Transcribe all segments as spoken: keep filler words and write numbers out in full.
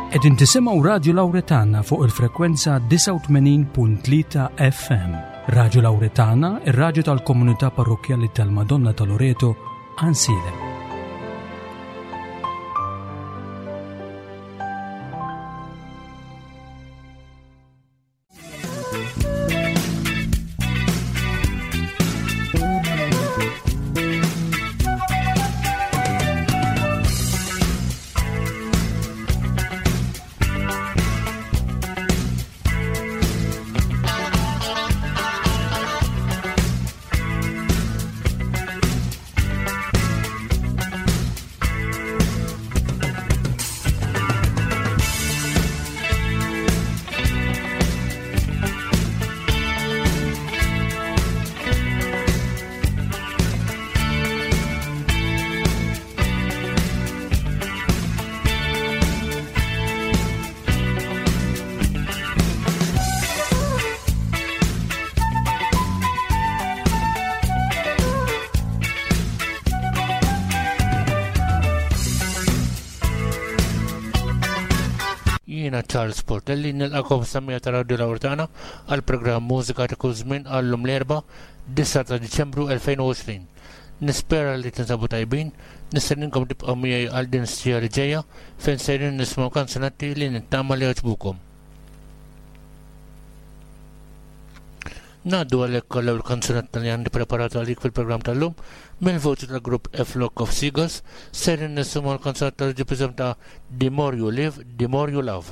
Qegħdin tisimgħu Radju Lawretana fuq il-frekwenza tisa' u tmenin punt tlieta F M. Radju Lawretana, ir-radju tal-Komunità Parrokjali tal-Madonna ta' Loreto, Ansilem. Charles Portelli nilqakom samija ta' Radju Lawretana għal programm Mużika ta' kull żmien għallum l-erba' disa' ta' Diċembru elfejn u għoxrin. Nispera li tinsabu tajbin, nistenninkom tibqgħu miegħi għal din is-sija li ġejja fejn sejrin nismgħu kanzunatti li nittama li jogħġbukom. Ngħaddu għalhekk l-ewwel kanzunetta li għandi preparata għalik fil-programm tal-lum mill-voċi tal-grupp A Flock of Seagulls, sejrin nisimgħu l-kanzunetta li ġiet ta' The More You Live, The More You Love.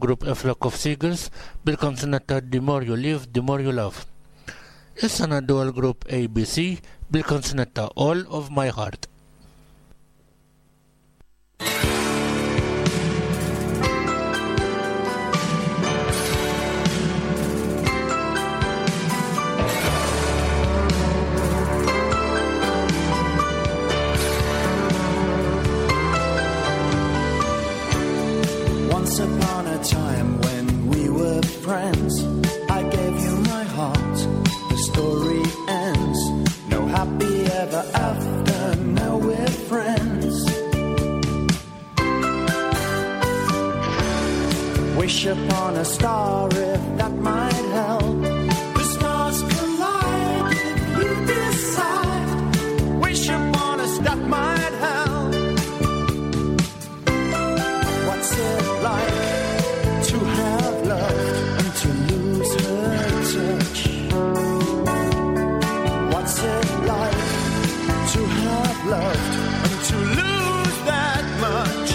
il-grupp A Flock of Seagulls bil-konsonetta The More You Live, The More You Love. Issa naddu għal-grupp A B C bil-konsonetta All of My Heart. Once upon a time when we were friends, I gave you my heart, the story ends. No happy ever after, now we're friends. Wish upon a star if that might help. The stars collide if you decide. Wish upon us that might help. What's it like to have loved and to lose her touch? What's it like to have loved and to lose that much?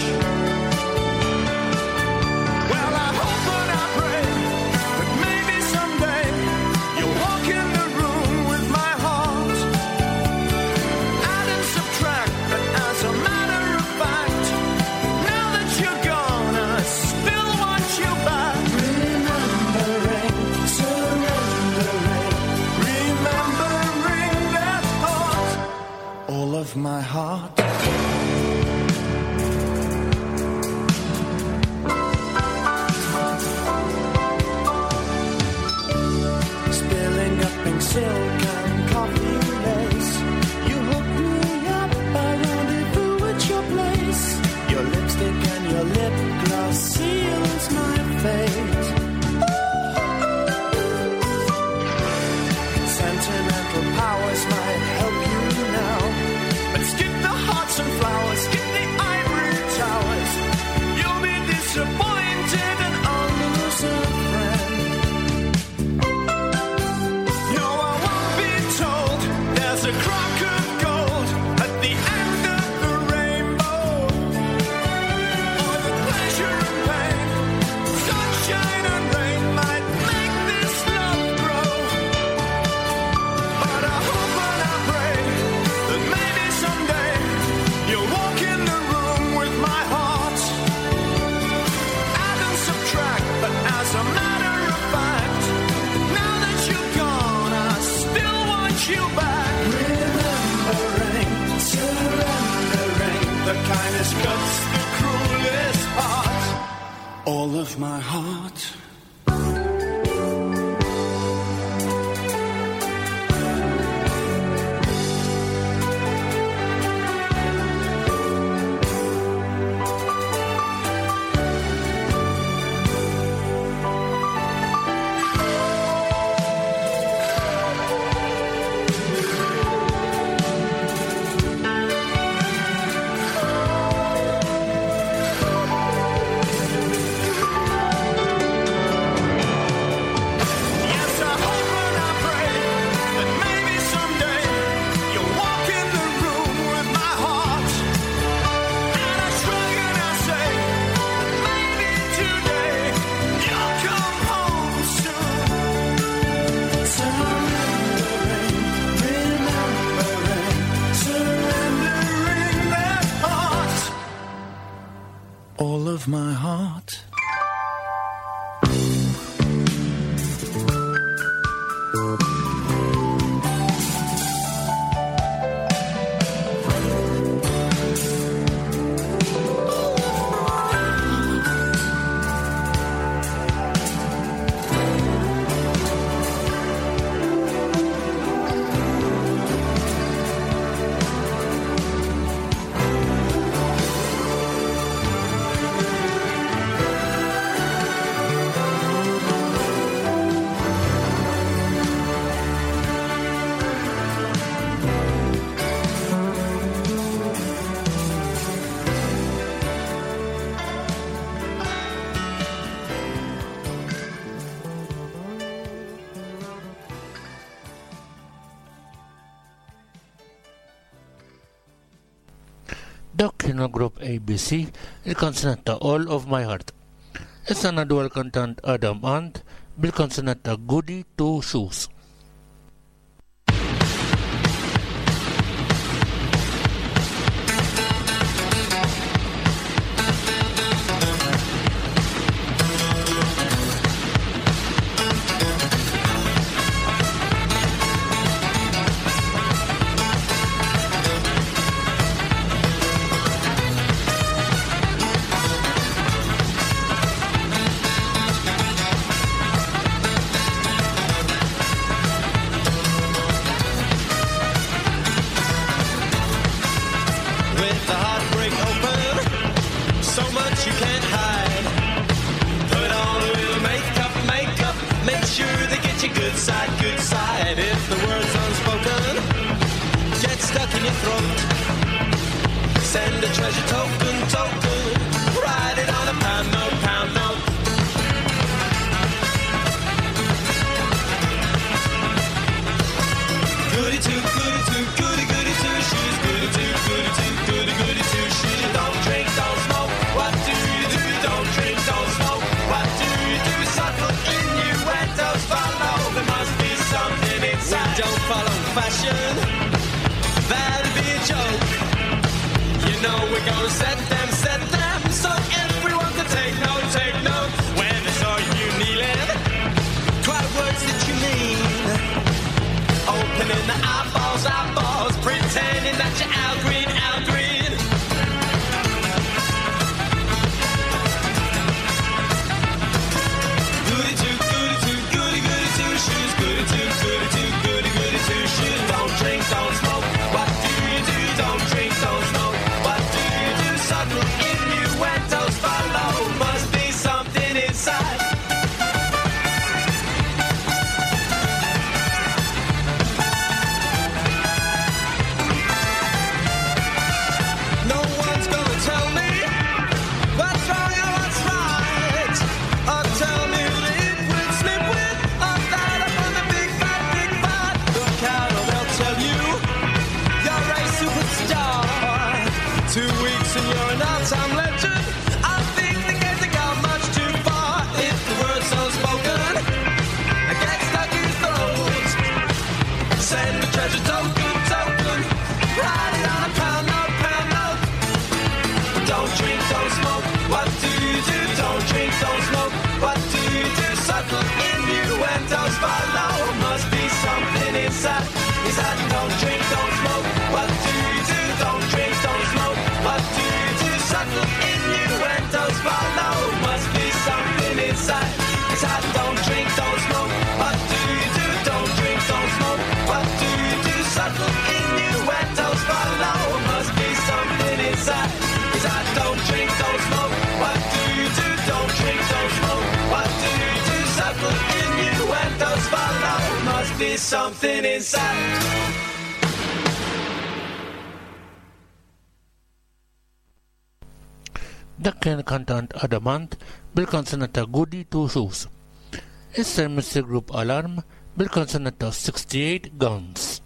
Well, I hope and I pray that maybe someday you'll walk in the room with my heart. Add and subtract, but as a matter of fact, now that you're gone, I still want you back. Remembering, surrendering, remembering that heart, all of my heart. Spilling up pink silk and coffee lace, you hooked me up, I rendezvous at your place. Your lipstick and your lip gloss seals my fate. Sentimental powers might help you now, but skip the hearts and flowers, skip the ivory towers. You'll be disappointed and I'll lose a friend. No, I won't be told there's a crock of gold at the end of the rainbow, or the pleasure and pain, sunshine and rain might make this love grow. But I hope and I pray that maybe someday you'll walk in the room with my heart. Add and subtract, but as a matter of fact, now that you're gone, I still want you back. Remembering, surrendering, the kindest cuts the cruelest part, all of my heart. Yes, I hope and I pray that maybe someday you'll walk in the room with my heart. And I shrug and I say that maybe today you'll come home soon. Surrendering, remembering, surrendering that heart, all of my heart. Dak kienu grupp A B C, il-konsonetta All of My Heart. Issa nadu għal-kantant Adam Ant bil-konsonant ta' Goody Two Shoes. Something inside. Dak kien kantant Adam Ant bil-konsonant ta' Goody Two Shoes. Issa Mister Group Alarm bil-konsonant ta' sixty-eight Guns.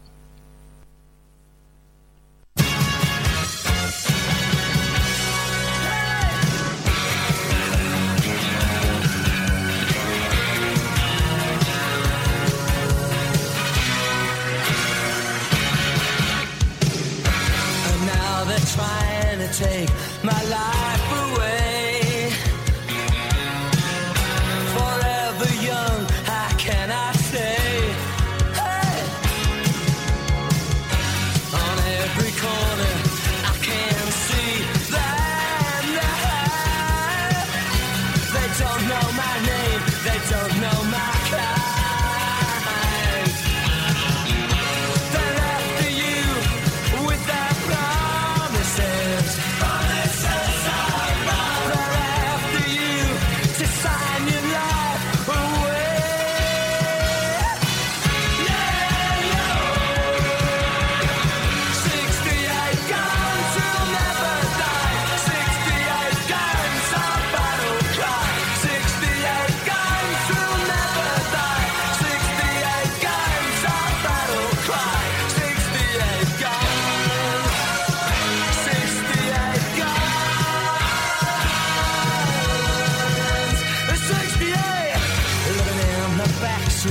Trying to take my life away. Forever young, how can I say? Hey!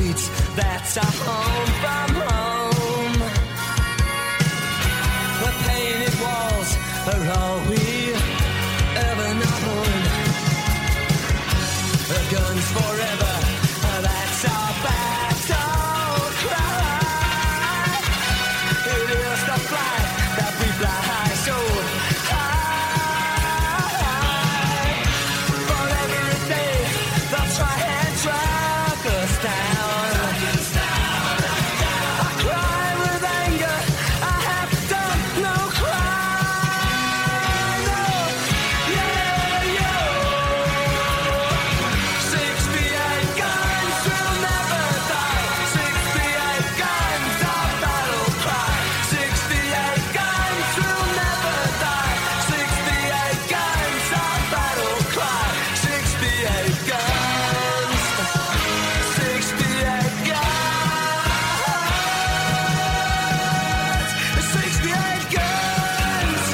streets, that's our home from home. The painted walls are all we ever known. The guns forever, that's our battle cry. It is the flight that we fly so high. For every day they'll try and track us down. I cry with anger, I have done no crime. No, yeah, yeah. sixty-eight guns will never die. sixty-eight guns, our battle cry. sixty-eight guns will never die. sixty-eight guns, our battle cry. sixty-eight guns. sixty-eight guns. sixty-eight guns.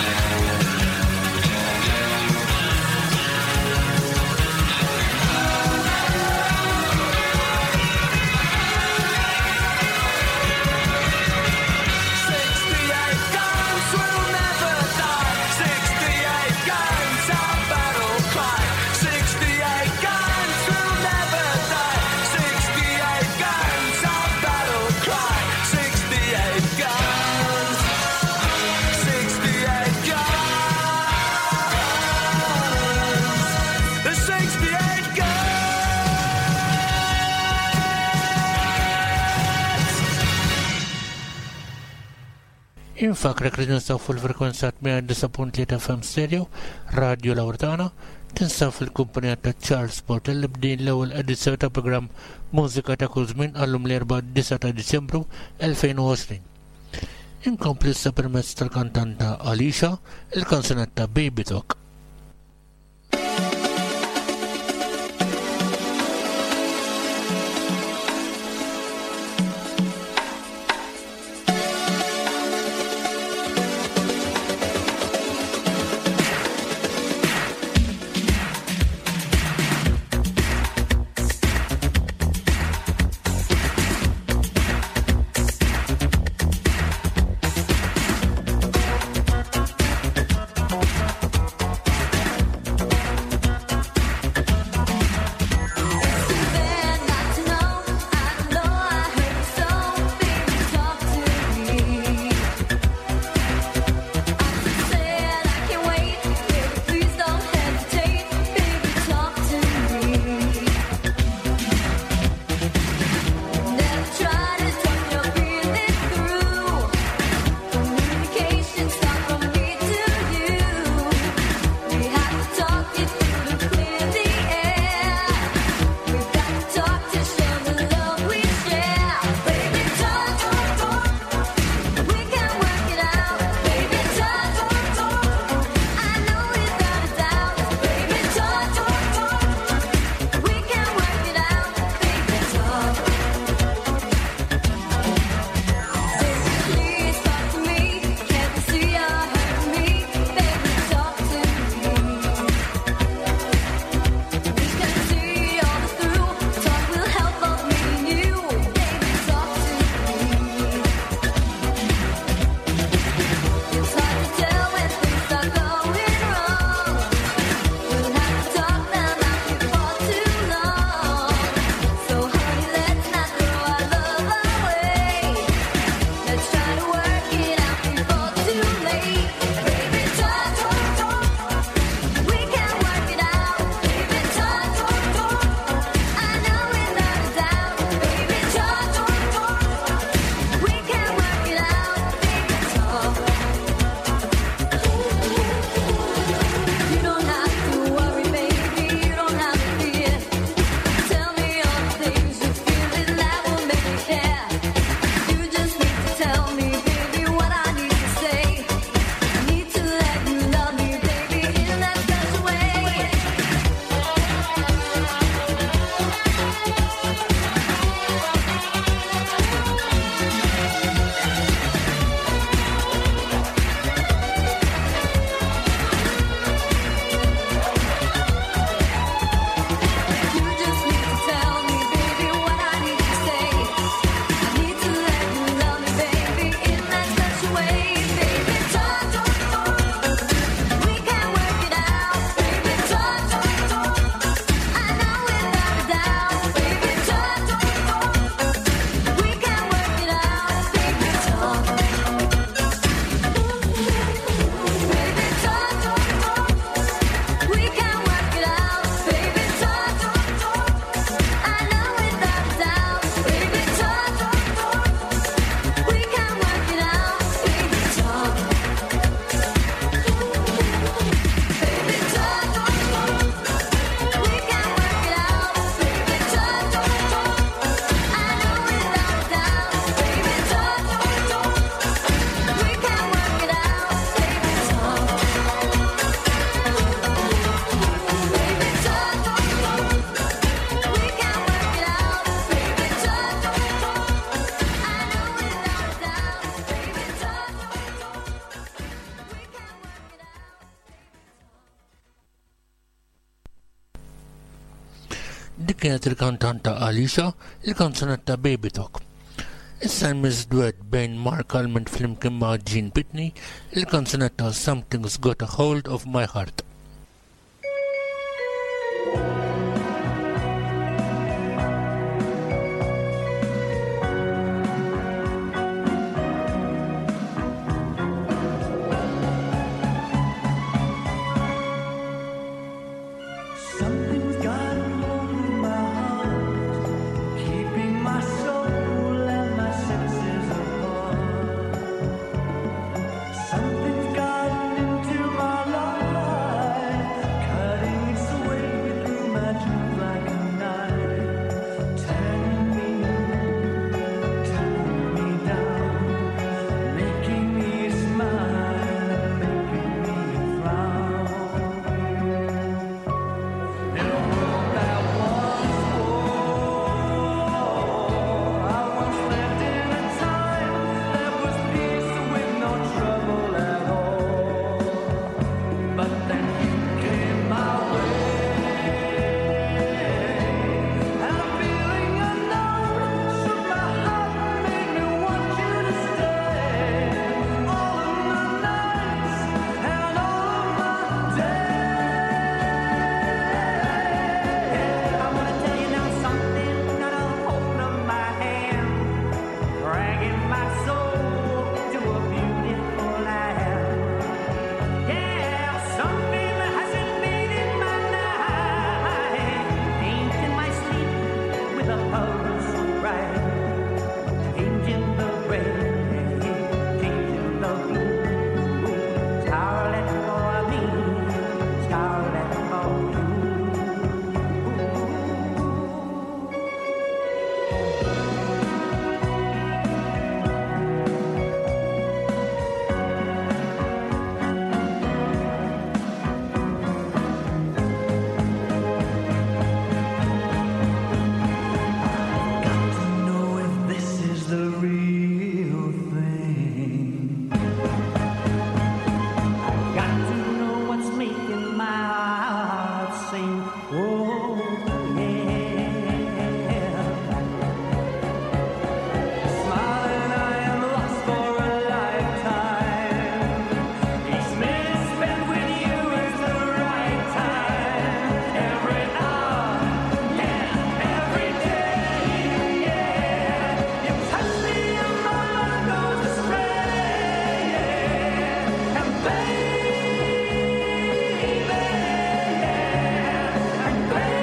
sixty-eight guns will never die. sixty-eight guns, our battle cry. sixty-eight guns will never die. sixty-eight guns, our battle cry. sixty-eight guns. sixty-eight guns. sixty-eight guns. Infakrek li ninsaw fil-frekwenza mija disa punt tlieta F M Stereo, Radio Lawretana, tinsaw fil-kumpanija ta' Charles Portel li bdin l-ewwel edizzjoni ta' programm Mużika ta' kull żmien għallum l-erba' disa ta' Diċembru elfejn u għoxrin. Inkompli issa permezz tal-kantanta Alicia, il-kanzunetta Baby Talk. Thank Dik kienet il-kantanta Alicia, il-kanzunetta Baby Talk. Issa jmiss duet bejn Mark Almond flimkien ma' Gene Pitney, il-kanzunetta Something's Got a Hold of My Heart. Something's got a hold of my heart, keeping my soul and my senses apart. Something's gotten into my life, cutting its way through my dreams like a knife, turning me, turning me down, making me smile, making me frown. In a world that was war, I once lived in a time that was peace with no trouble at all. But then you came my way, and a feeling unknown shook my heart, made me want you to stay. All of my nights and all of my days. I wanna tell you now something got a hold of my hand, dragging my soul to a beautiful land. Yeah, something has invaded my night, painting my sleep with a color so bright, changing the rain, changing the blue, scarlet for me, scarlet for you. Got to know if this is the real thing. Got to know what's making my heart sing. Oh, yeah. Smiling, I am lost for a lifetime. Each minute spent with you is the right time. Every hour, yeah, every day, yeah. You touch me and my mind goes astray. And baby, and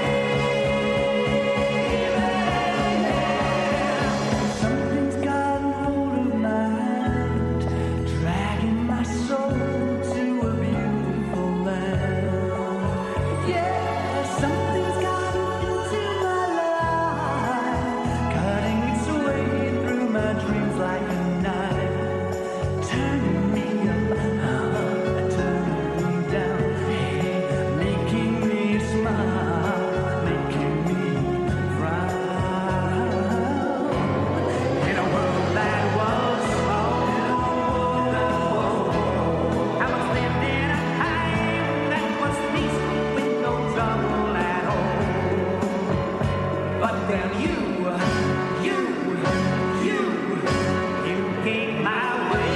baby, something's got a hold of my hand, dragging my soul to a beautiful land. Yeah, something's gotten into my life, cutting its way through my dreams like a knife, turning me up, uh, turning me down, hey, making me smile, making me frown. In a world that was small, I was lived in a time that was peaceful with no trouble at all. But then you, you, you, you came my way.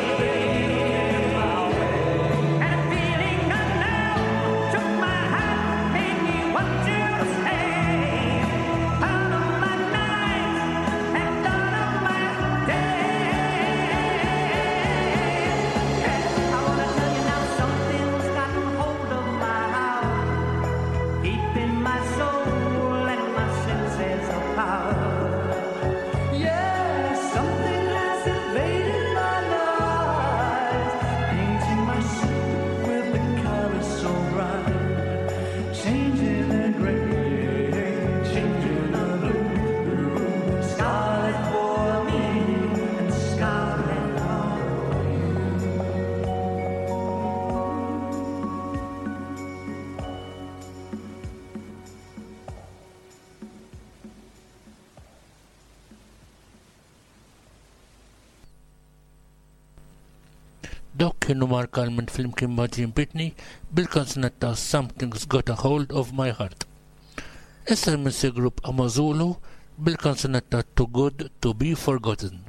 And a feeling unknown took my heart, made me want you to stay. Out of my nights and out of my days. I wanna tell you now something's gotten hold of my heart, keeping my soul and my senses apart. Yeah, something has invaded my life, painting my soul with the colors so bright, changing the gray, changing the blue, scarlet for me and scarlet for you. Dawk kienu Mark Almond flimkien ma' Gene Pitney bil-kanzunetta Something's Got a Hold of My Heart. Issa l-Missi Group Amazulu bil-kanzunetta Too Good To Be Forgotten.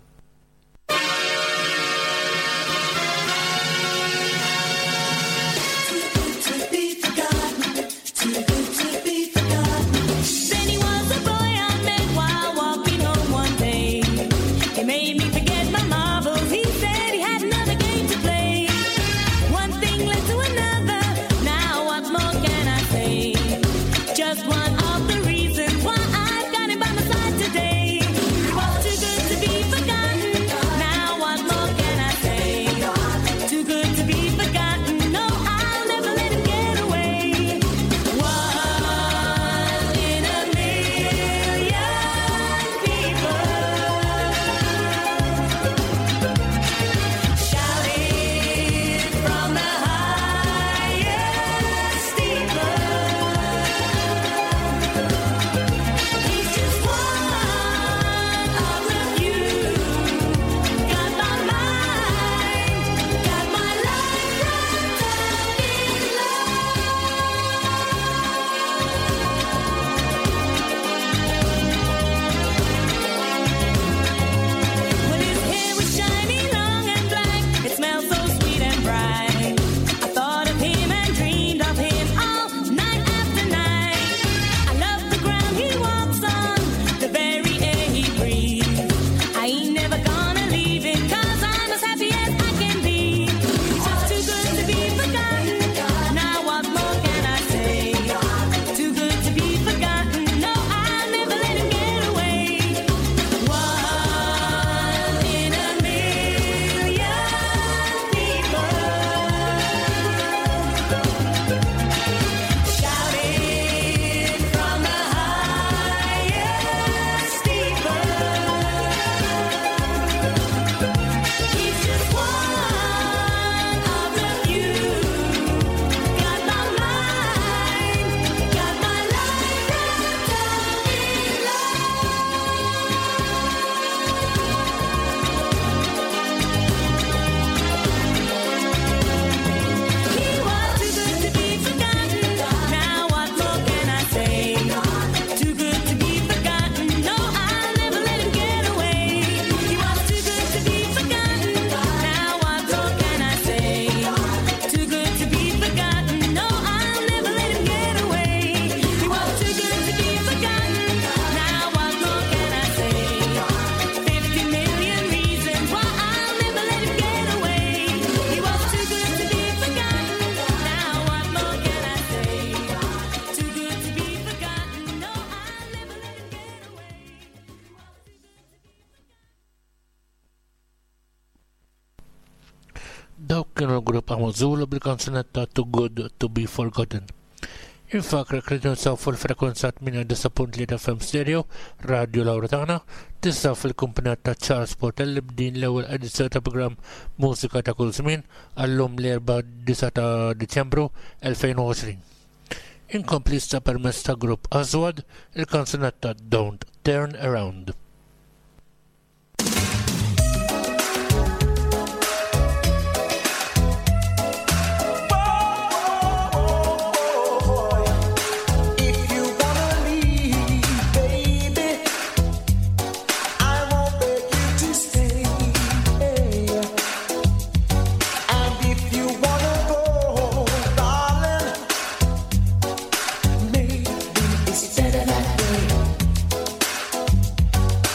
Dawk kienu l-grupp Amazulu bil-kanzunetta Too Good To Be Forgotten. Infakra kredu nsaw fil-frekwenza tminja disa punt tlieta F M Stereo, Radio Lauretana, tistaw fil-kumpanat ta' Charles Portelli b'din l-ewwel edizzjoni ta' programm Mużika ta' kull żmien għallum l-erba' disa ta' Diċembru elfejn u għoxrin. Inkompli sta permezz ta' grupp Azwad il-kanzunetta Don't Turn Around. Better that way.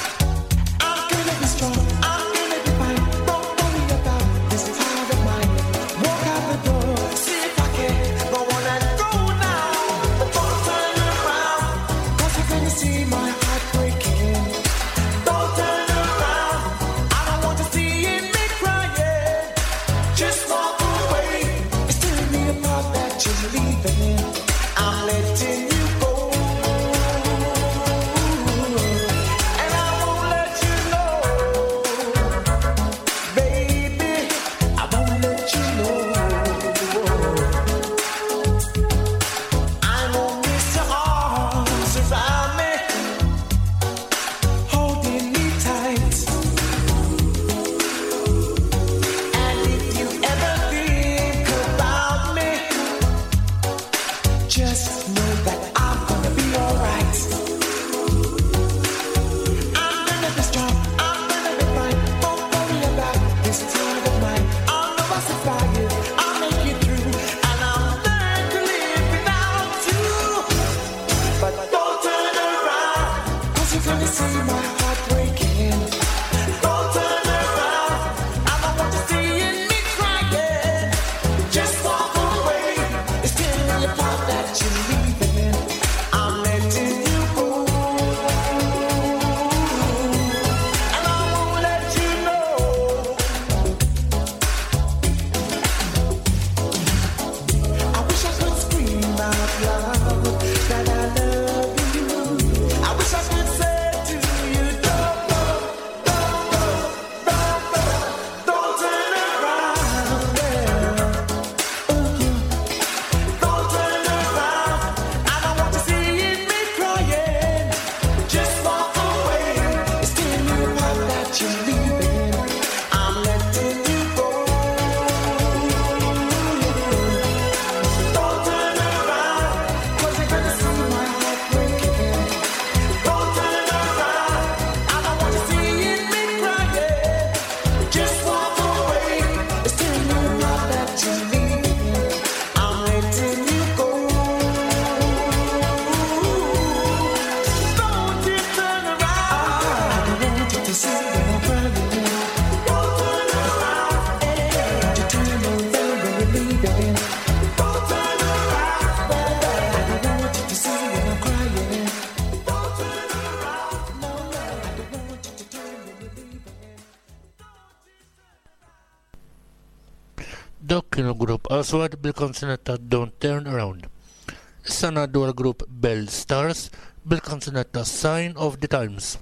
Dok kienu grupp Aswad bil-konsonant ta' Don't Turn Around. Issa ngħaddu għal grupp Bell Stars bil-konsonant ta' Sign of the Times.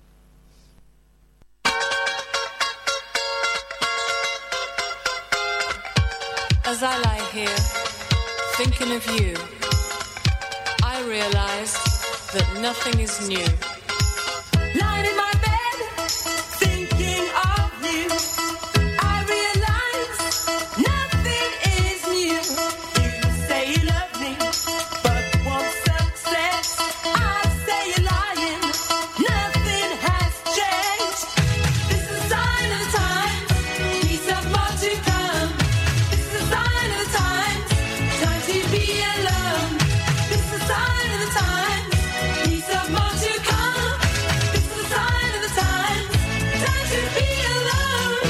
As I lie here, thinking of you, I realize that nothing is new. Lying in my bed, thinking of you, I realize nothing is new. You say you love me, but won't success. I say you're lying, nothing has changed. This is a sign of the times, peace of more to come. This is a sign of the times, time to be alone. This is a sign of the times, peace of more to come. This is a sign of the times, time to be alone.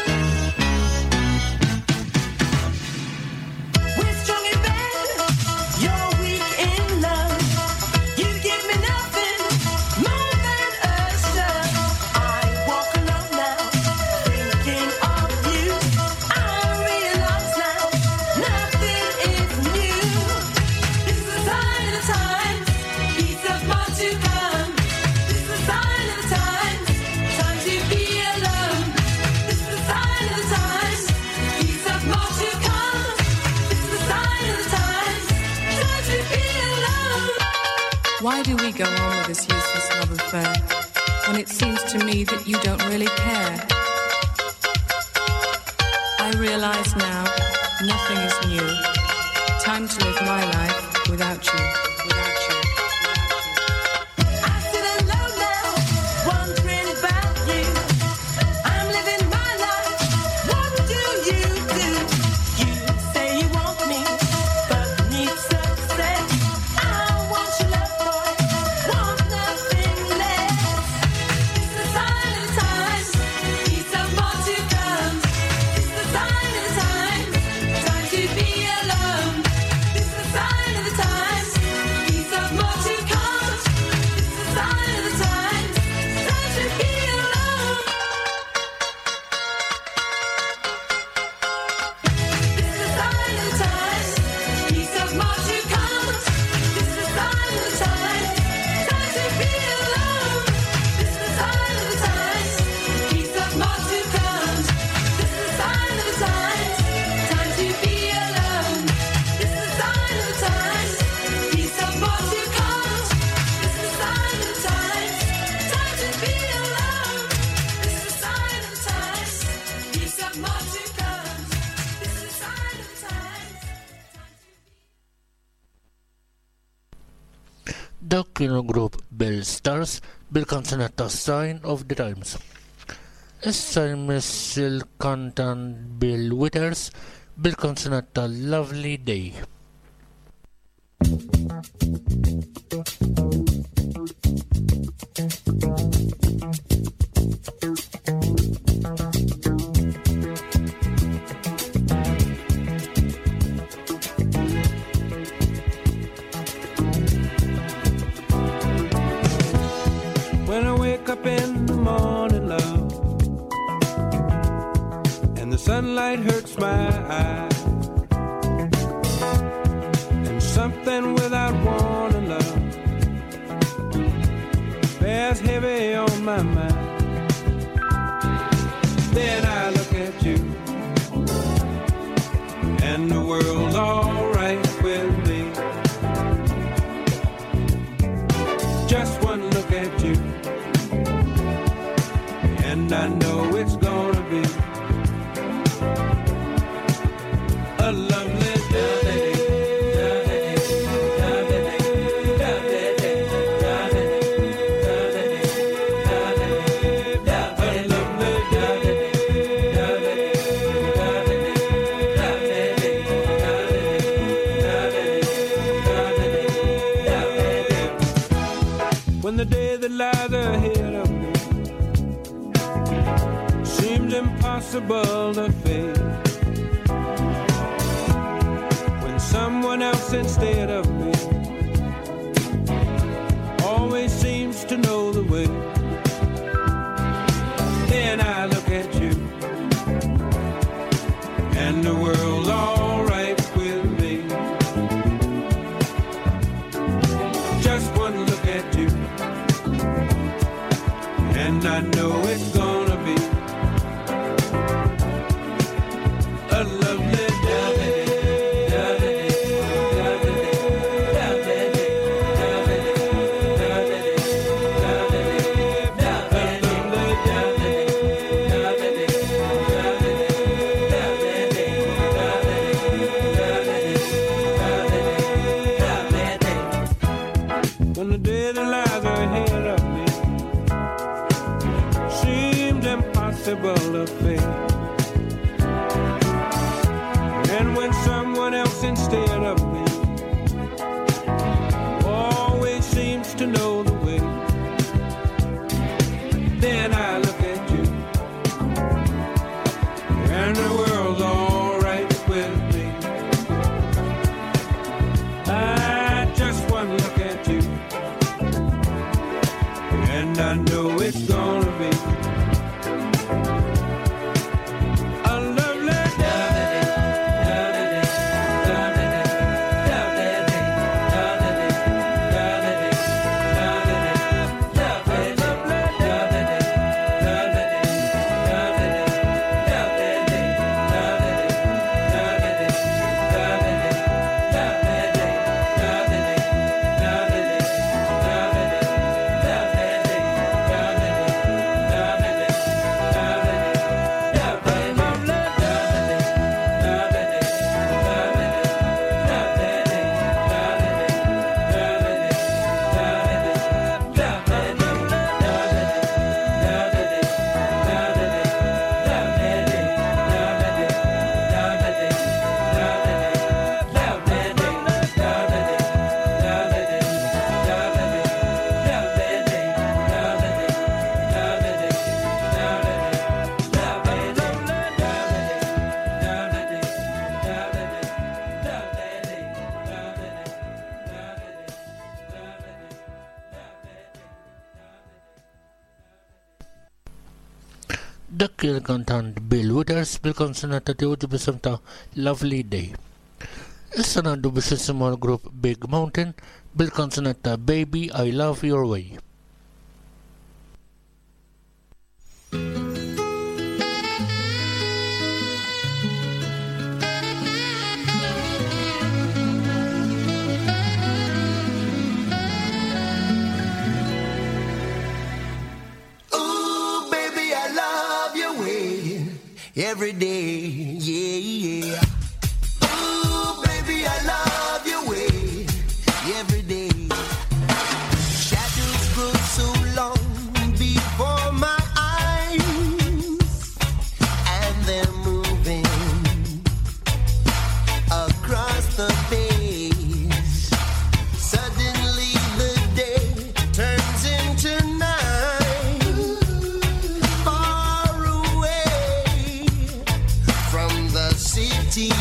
We're strong in bed, you're weak in love. You give me nothing more than a shove. I walk alone now, thinking of you. I realize now, nothing is new. This is a sign of the times, peace of more to come. This is a sign of the times, time to be alone. This is a sign of the times, peace of more to come. This is a sign of the times, time to be alone. Why do we go on with this useless love affair when it seems to me that you don't really care? I realize now nothing is new. Time to live my life without you, without you, without you. I sit alone now, wondering about you. I'm living my life. What do you do? You say you want me, but need success. I want your love, boy, want nothing less. This is a sign of the times, peace of more to come. This is a sign of the times, time to be alone. This is a sign of the times, peace of more to come. This is a sign of the times, time to be alone. This is a sign of the times, peace of more to come. This is a sign of the times, time to be alone. This is a sign of the times, peace of more to come. This is a sign of the times, time to be alone. This is a sign of the times, peace of more to come. This is a sign of the times, time to be alone. This is a sign of the times, peace of more to come. This is a sign of the times, time to be. Dak kienu grupp Bell Stars bil-konsonant ta' Sign of the Times. Issa jmiss il-kantant Bill Withers bil-konsonant ta' Lovely Day. When I wake up in the morning, love, and the sunlight hurts my eyes, and something without warning, love, bears heavy on my mind. Then I look at you, and the world's alright with me. Just one look at you, and I know it's gonna be a lovely day. When the day that lies ahead of me seems impossible to face, when someone else instead of me always seems to know the way, then I look at you, and the world and I know it's gonna be a lovely day. When the day that lies ahead of me seems impossible to face, and when someone else instead of me always seems to know the way, then I look at you and the world's all right with me. I just one look at you and I know it's gonna be a lovely day. Dak il-kantant Bill Withers bil-konsonata tiegħu bisem ta' Lovely Day. Issa ngħaddu biex nisimgħu l-grupp Big Mountain bil-konsonat ta' Baby I Love Your Way. Ooh, baby, I love your way every day, yeah, yeah. Ooh, baby, I love your way every day. Shadows grow so long before my eyes, and they're moving across the page. Suddenly the day turns into night, far away from the city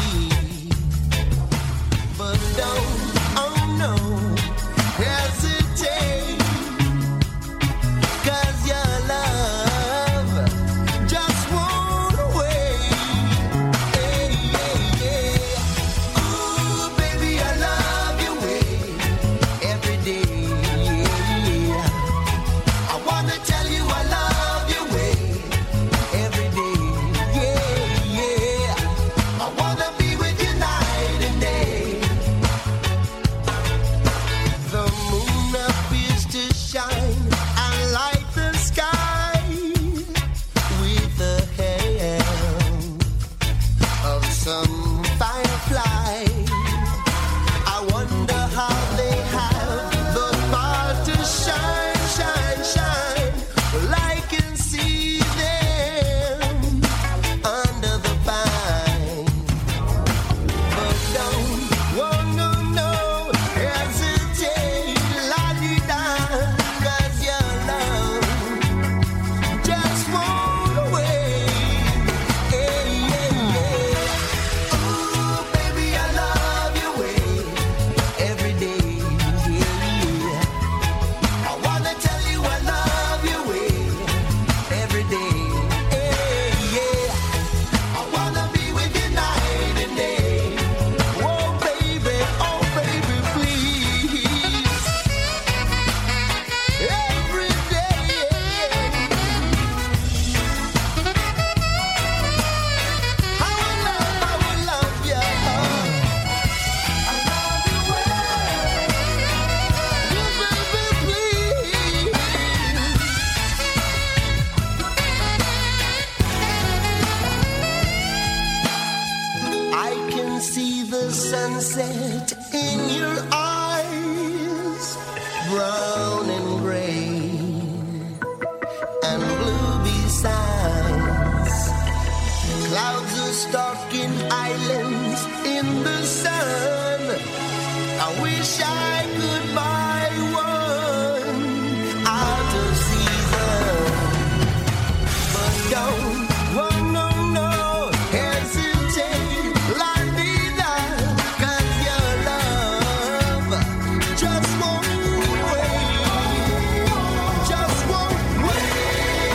signs. Clouds are stalking islands in the sun. I wish I could buy one out of season. But don't, oh no, no, hesitate, la vida, 'cause your love just won't wait, just won't wait.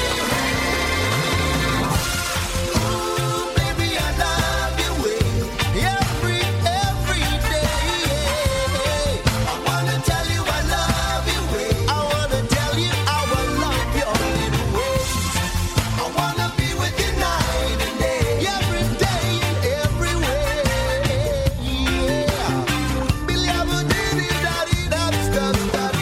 Ooh, baby, I love your way, every, every day. I wanna tell you I love your way. I wanna tell you how I love your little ways. I wanna be with you night and day, every day and every way. Yeah. Billy, I'm a diddy, daddy, that's the daddy.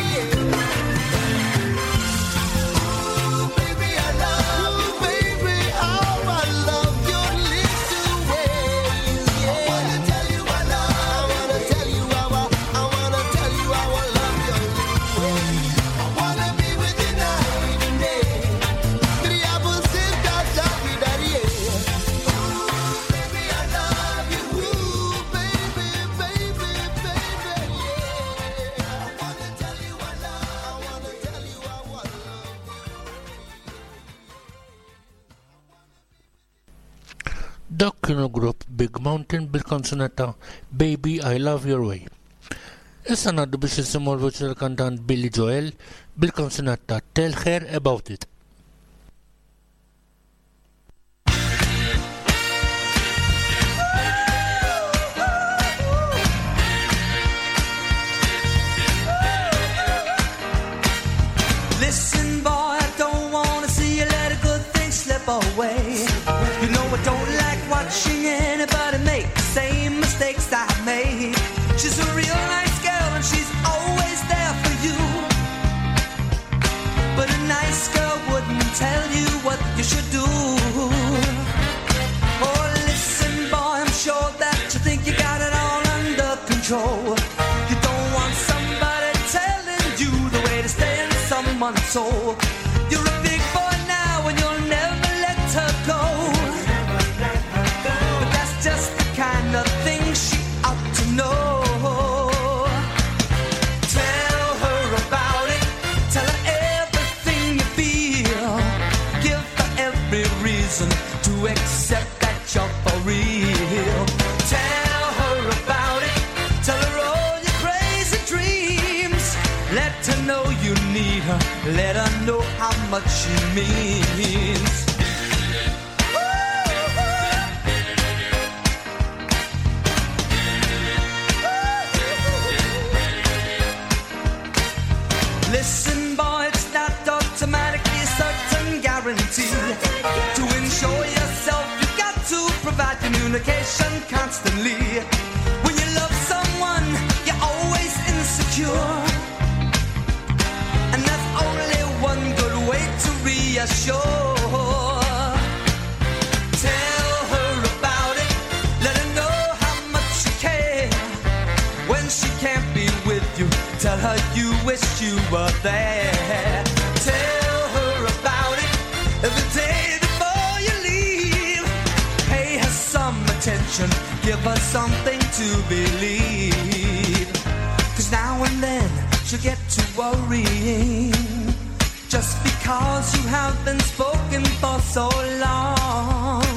Ooh, baby, I love you, baby, how I love your little ways. Yeah. I wanna tell you I love, I wanna tell you how I, I wanna tell you how I love your little ways. I wanna be with you night and day. Billy, I'm a sister, daddy, daddy. Ooh, baby, I love you. Ooh, baby, baby, baby, yeah. I wanna tell you I love, I wanna tell you how I love you. Dak kienu grupp Big Mountain bil-konsonetta Baby I Love Your Way. Issa naddu biex nisimu l-voċi tal-kantant Billy Joel bil-konsonetta Tell Her About It. Listen, boy, I don't wanna see you let a good thing slip away. You know I don't like watching anybody make the same mistakes that I made. She's a real nice girl and she's always there for you. But a nice girl wouldn't tell you what you should do. Oh, listen, boy, I'm sure that you think you got it all under control. You don't want somebody telling you the way to stay in someone's soul. You're a big boy now and you'll never let her go. But that's just the kind of thing she ought to know. Tell her about it. Tell her everything you feel. Give her every reason to accept that you're for real. Tell her about it. Tell her all your crazy dreams. Let her know you need her. Let her know how much she means. Listen, boy, it's not automatically a certain guarantee. To ensure yourself, you've got to provide communication constantly. When you love someone, you're always insecure. And that's only one good way to reassure. Tell her about it. Let her know how much you care. When she can't be with you, tell her you wish you were there. Tell her about it every day before you leave. Pay her some attention. Give her something to believe. 'Cause now and then she'll get to worrying. Just because you have been spoken for so long.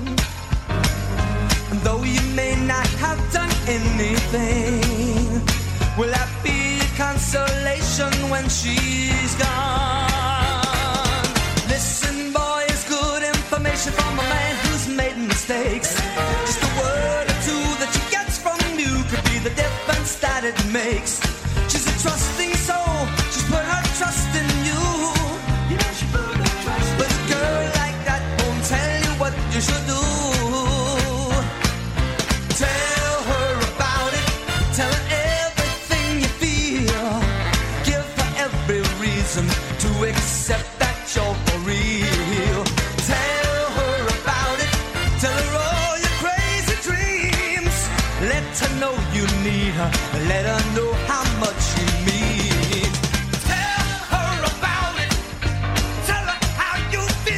And though you may not have done anything, will that be a consolation when she's gone? Listen, boy, it's good information from a man who's made mistakes. Just a word or two that she gets from you could be the difference that it makes. She's a trusting soul, she's put her trust in you. You know she put her trust. But a girl like that won't tell you what you should do. Tell her about it, tell her everything you feel. Give her every reason to accept that you're for real. Tell her about it, tell her all your crazy dreams. Let her know you need her, let her know how much you mean. Tell her about it, tell her how you feel.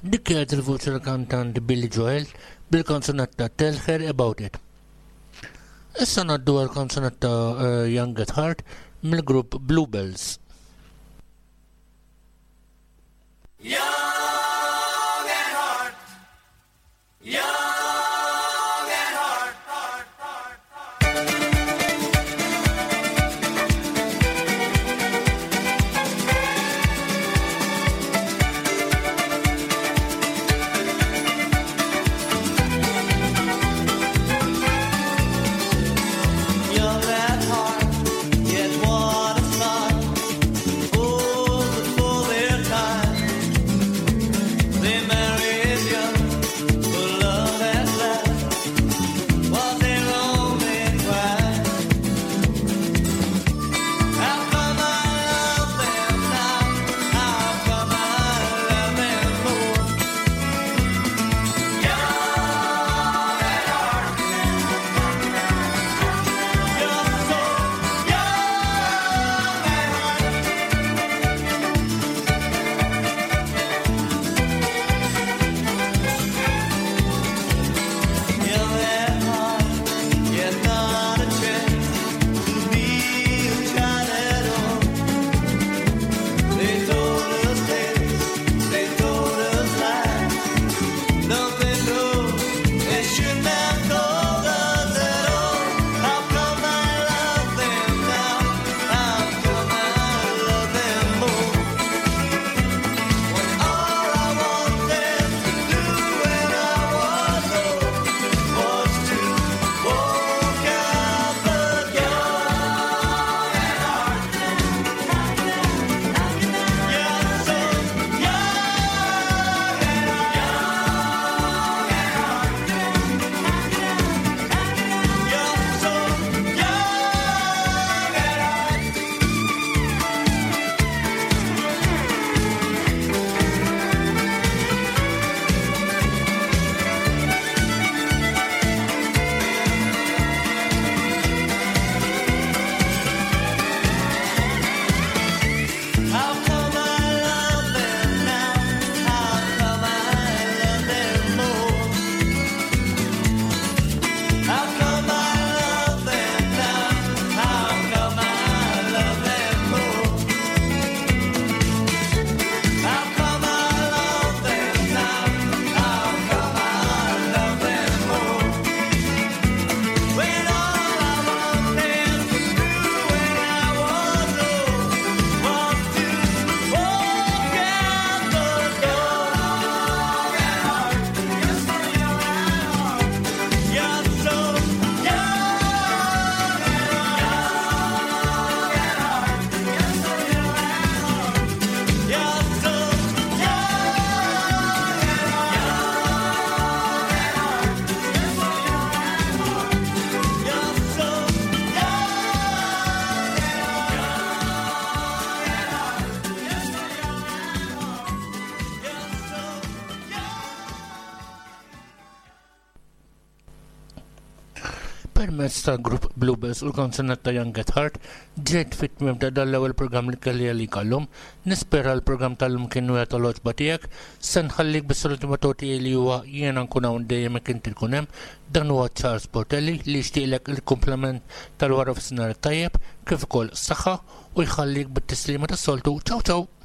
Dik kienet il-voċi tal-kantant Billy Joel bil-kanzunetta Tell Her About It. Issa naddu għal-kanzunetta uh, Young at Heart mill-grupp Bluebells. Young at heart, young at heart, heart, heart, heart. Young at heart, yet what a start. Old before their time. They married young, for love at last. Was their only crime. How come I love them now? How come I love them more? Young at heart, you're so young at heart. Young at heart, yet not a chance to be a child at all. They told us days, they told us lies. Nothing new, they shouldn't have told us at all. How come I love them now? How come I love them more? When all I wanted to do when I was old was to walk out the young at heart. You're so young at heart. You're so young at heart. How come I love them now? How come I love them more? How come I love them now? How come I love them more? How come I love them now? How come I love them more? When all I wanted to do when I was old was to walk out the door. You're so young. You're so You're so Permezz tal-grupp Bluebells u l-kanzunetta Young at Heart ġejt fit-tmiem ta' dal-ewwel programm li kelli għalik għallum. Nispera l-programm tal-lum kienu jagħtu l-oġba tiegħek. Se nħallik bis-solituma toti li huwa jiena nkun hawn dejjem hekk inti tkun hemm. Dan huwa Charles Portelli li jixtieqlek il-kumplament tal-wara f'sinar tajjeb kif ukoll saħħa u jħallik bit-tislima tas-soltu. Ciao ciao!